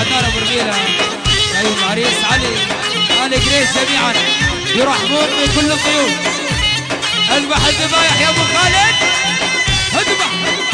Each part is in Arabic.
عدنان ابو رميله، ايوه العريس علي ال جريس جميعا يرحبون بكل الضيوف. اذبح الذبايح يا ابو خالد، اذبح.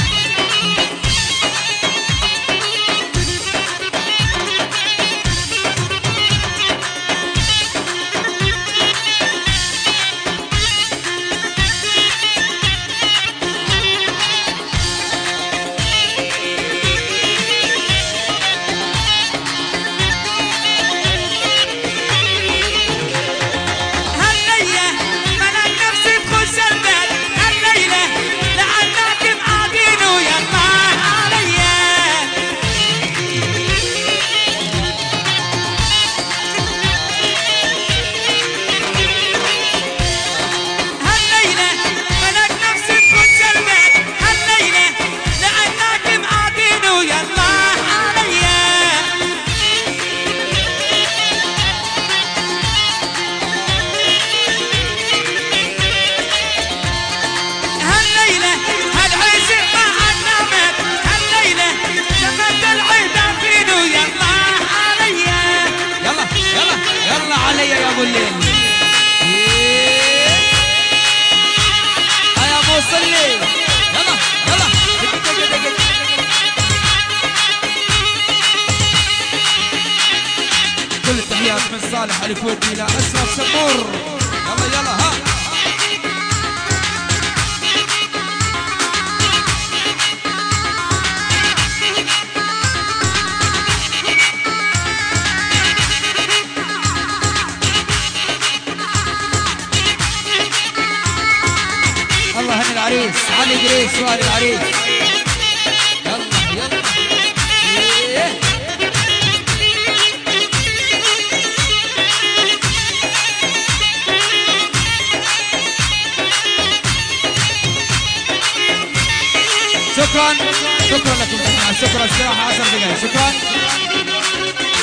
من صالح الفوت الى اشرف شمور. يلا يلا ها الله هني العريس علي جريس سؤال العريس. يلا يلا شكرا شكرا لكم جميعا، شكرا استراحة 10 دقائق. شكرا.